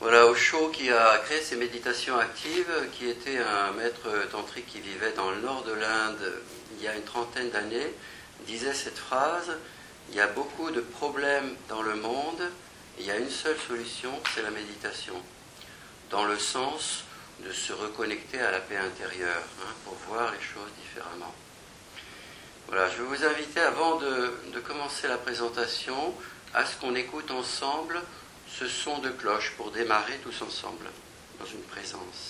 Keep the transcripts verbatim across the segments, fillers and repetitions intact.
Voilà, Osho qui a créé ces méditations actives, qui était un maître tantrique qui vivait dans le nord de l'Inde il y a une trentaine d'années, disait cette phrase: il y a beaucoup de problèmes dans le monde, et il y a une seule solution, c'est la méditation, dans le sens de se reconnecter à la paix intérieure, hein, pour voir les choses différemment. Voilà, je vais vous inviter, avant de, de commencer la présentation, à ce qu'on écoute ensemble ce son de cloche pour démarrer tous ensemble dans une présence.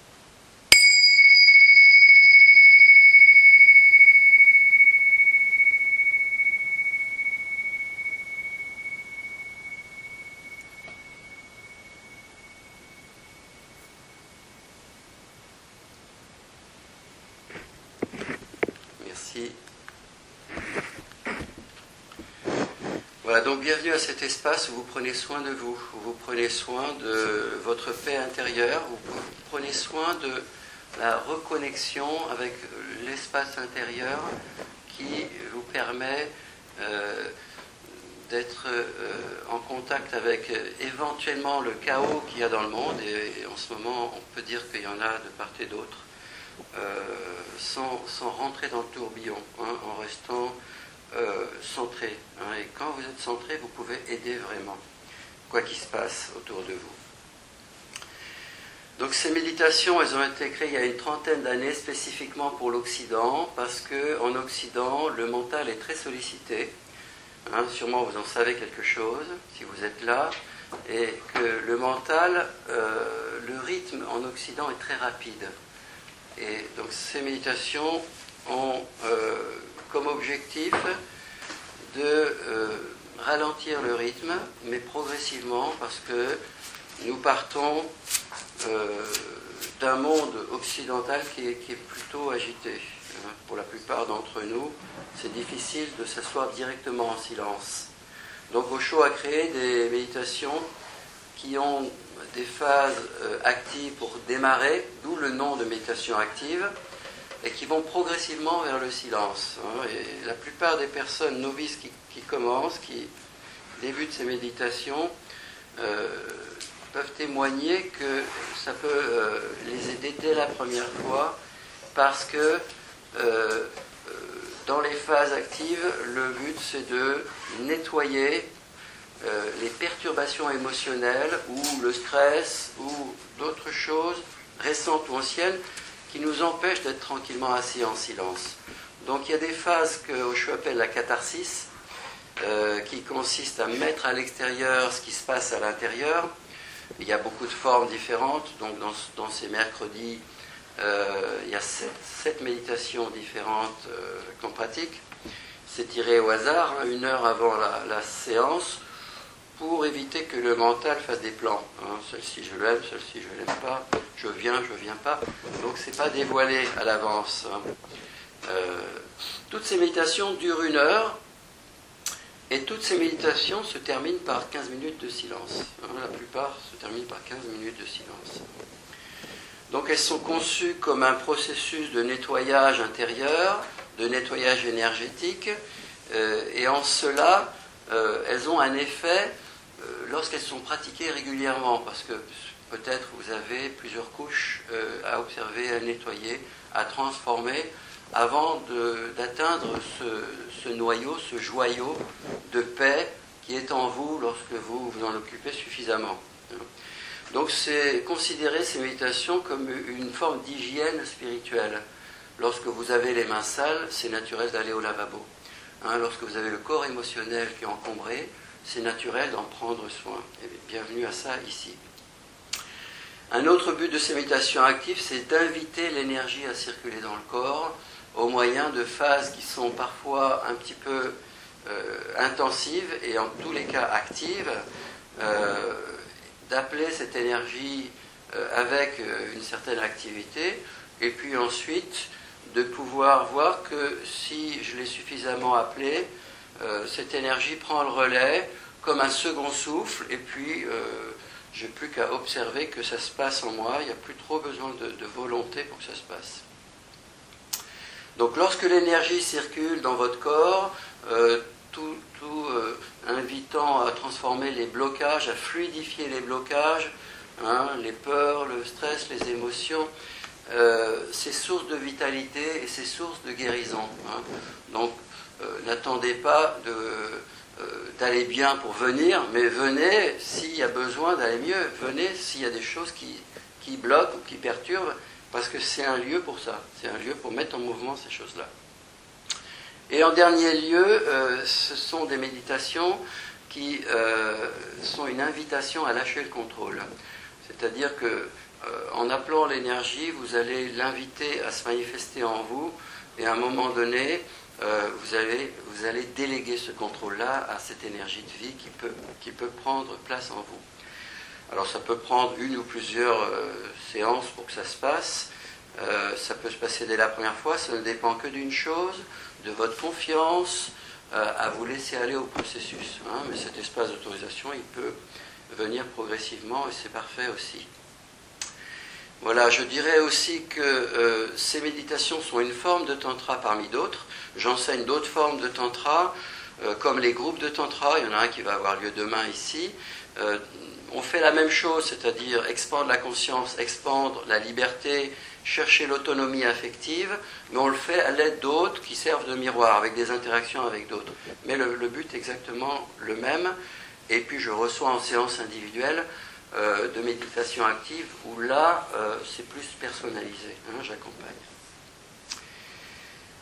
Merci. Voilà, donc bienvenue à cet espace où vous prenez soin de vous, où vous prenez soin de votre paix intérieure, où vous prenez soin de la reconnexion avec l'espace intérieur qui vous permet euh, d'être euh, en contact avec euh, éventuellement le chaos qu'il y a dans le monde, et, et en ce moment on peut dire qu'il y en a de part et d'autre, euh, sans, sans rentrer dans le tourbillon, hein, en restant Euh, centré. Hein, et quand vous êtes centré, vous pouvez aider vraiment, quoi qu'il se passe autour de vous. Donc ces méditations, elles ont été créées il y a une trentaine d'années spécifiquement pour l'Occident, parce qu'en Occident, le mental est très sollicité. Hein, sûrement vous en savez quelque chose, si vous êtes là, et que le mental, euh, le rythme en Occident est très rapide. Et donc ces méditations ont euh, comme objectif de euh, ralentir le rythme, mais progressivement, parce que nous partons euh, d'un monde occidental qui est, qui est plutôt agité. Hein. Pour la plupart d'entre nous, c'est difficile de s'asseoir directement en silence. Donc Osho a créé des méditations qui ont des phases euh, actives pour démarrer, d'où le nom de méditation active, et qui vont progressivement vers le silence. Et la plupart des personnes novices qui, qui commencent, qui débutent ces méditations, euh, peuvent témoigner que ça peut euh, les aider dès la première fois, parce que euh, dans les phases actives, le but c'est de nettoyer euh, les perturbations émotionnelles, ou le stress, ou d'autres choses récentes ou anciennes, qui nous empêche d'être tranquillement assis en silence. Donc il y a des phases que Osho appelle la catharsis, euh, qui consiste à mettre à l'extérieur ce qui se passe à l'intérieur. Il y a beaucoup de formes différentes, donc dans, dans ces mercredis, euh, il y a sept, sept méditations différentes euh, qu'on pratique. C'est tiré au hasard, hein, une heure avant la, la séance, pour éviter que le mental fasse des plans. Hein, celle-ci je l'aime, celle-ci je ne l'aime pas, je viens, je ne viens pas. Donc c'est pas dévoilé à l'avance. Hein. Euh, toutes ces méditations durent une heure, et toutes ces méditations se terminent par quinze minutes de silence. Hein, la plupart se terminent par quinze minutes de silence. Donc elles sont conçues comme un processus de nettoyage intérieur, de nettoyage énergétique, euh, et en cela, euh, elles ont un effet lorsqu'elles sont pratiquées régulièrement, parce que peut-être vous avez plusieurs couches euh, à observer, à nettoyer, à transformer, avant de, d'atteindre ce, ce noyau, ce joyau de paix qui est en vous lorsque vous vous en occupez suffisamment. Donc c'est considérer ces méditations comme une forme d'hygiène spirituelle. Lorsque vous avez les mains sales, c'est naturel d'aller au lavabo. Hein, lorsque vous avez le corps émotionnel qui est encombré, c'est naturel d'en prendre soin. Et bienvenue à ça ici. Un autre but de ces méditations actives, c'est d'inviter l'énergie à circuler dans le corps au moyen de phases qui sont parfois un petit peu euh, intensives et en tous les cas actives, euh, d'appeler cette énergie euh, avec une certaine activité, et puis ensuite de pouvoir voir que si je l'ai suffisamment appelée, Euh, cette énergie prend le relais comme un second souffle, et puis euh, je n'ai plus qu'à observer que ça se passe en moi, il n'y a plus trop besoin de, de volonté pour que ça se passe. Donc lorsque l'énergie circule dans votre corps, euh, tout, tout euh, invitant à transformer les blocages, à fluidifier les blocages, hein, les peurs, le stress, les émotions, euh, c'est source de vitalité et c'est source de guérison. Hein. Donc, euh, n'attendez pas de, euh, d'aller bien pour venir, mais venez s'il y a besoin d'aller mieux. Venez s'il y a des choses qui, qui bloquent ou qui perturbent, parce que c'est un lieu pour ça. C'est un lieu pour mettre en mouvement ces choses-là. Et en dernier lieu, euh, ce sont des méditations qui euh, sont une invitation à lâcher le contrôle. C'est-à-dire que euh, en appelant l'énergie, vous allez l'inviter à se manifester en vous, et à un moment donné, euh, vous, allez, vous allez déléguer ce contrôle-là à cette énergie de vie qui peut, qui peut prendre place en vous. Alors ça peut prendre une ou plusieurs euh, séances pour que ça se passe. Euh, ça peut se passer dès la première fois, ça ne dépend que d'une chose, de votre confiance, euh, à vous laisser aller au processus. Hein, mais cet espace d'autorisation, il peut venir progressivement et c'est parfait aussi. Voilà, je dirais aussi que euh, ces méditations sont une forme de tantra parmi d'autres. J'enseigne d'autres formes de tantra, euh, comme les groupes de tantra. Il y en a un qui va avoir lieu demain ici. Euh, on fait la même chose, c'est-à-dire expandre la conscience, expandre la liberté, chercher l'autonomie affective, mais on le fait à l'aide d'autres qui servent de miroir, avec des interactions avec d'autres. Mais le, le but est exactement le même. Et puis je reçois en séance individuelle euh, de méditation active, où là, euh, c'est plus personnalisé. Hein, j'accompagne.